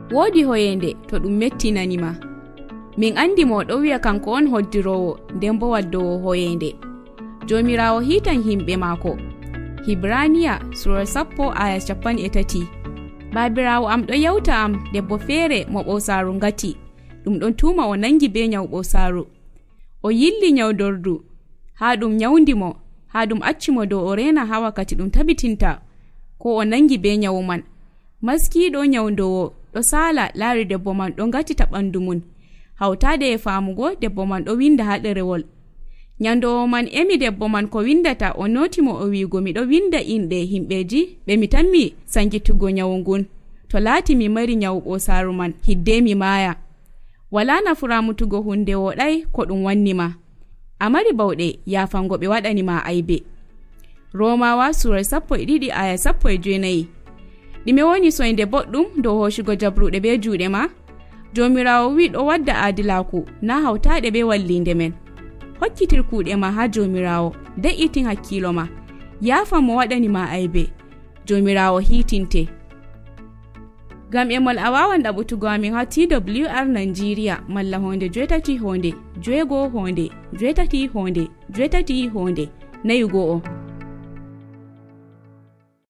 Wodi hoyende to ɗum mettinanima. Min andi mo ɗo wi'a kanko on hoddirowo nden bo waddowo hoyende. Jomirawo hitan himɓe mako. Hibraniya sura 10 aya 30. Babirawo am ɗo yawta am debbo feere mo ɓosaru ngati. Ɗum ɗon tuma o nangi be nyaw ɓosaru. O yilli nyawdordu ha ɗum nyawndi mo, ha ɗum acci mo dow o rena ha wakkati ɗum tabitinta ko o nangi be nyawu man. Maskiɗo nyawdowo ɗo sala laari debbo man ɗo ngatita ɓandu mun. Hawtade e famugo debbo man ɗo winda ha ɗerewol. Nyandowo man emi debbo man ko windata, o noti mo o wigo miɗo winda inɗe himɓeji ɓe mi tanmi sangitugo nyawu ngun. To laati mi mari nyawu ɓosaru man hidde mi maaya. Wala nafura mutugo hunde woɗai ko ɗum wannima. Amari bawɗe yafango ɓe waɗanima aibe. Romawa sura 12 aya 19. Ɗime woni soyde boɗɗum dow hoshugo jabruɗe be juuɗe ma? Jomirawo wi ɗo wadda adilaku na hawtaɗe be wallinde men. Hokkitir kuuɗe ma ha Jomirawo, de'itin hakkilo ma. Yafa mo waɗanima aibe. Jomirawo hitinte. Gam emol a wawan ɗaɓutugo amin ha TWR Nigeria malla honde 8 honde 6 honde 8 honde 8 honde 4 4.